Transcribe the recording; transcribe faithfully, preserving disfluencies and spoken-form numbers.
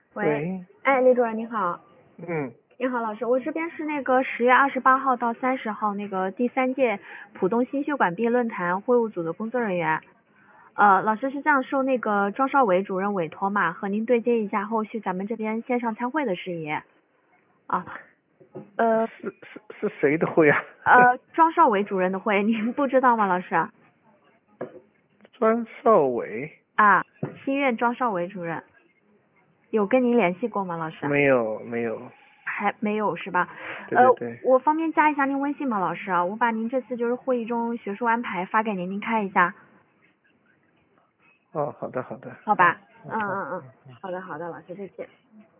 喂， 喂， 哎，李主任你好。 嗯， 你好，老师，我这边是那个十月二十八号到三十号那个第三届浦东心血管病论坛会务组的工作人员。呃，老师是这样，受那个庄少伟主任委托嘛，和您对接一下后续咱们这边线上参会的事宜。啊，呃是是是谁的会啊？ 呃，庄少伟主任的会，您不知道吗，老师？ 庄少伟？ 啊，西院庄少伟主任有跟您联系过吗，老师？ 没有没有。 还没有是吧？ 对对对。 呃，我方便加一下您微信吗，老师啊？我把您这次就是会议中学术安排发给您，您看一下。 哦，好的好的。 好吧， 嗯嗯嗯嗯， 嗯。 好的好的，老师再见。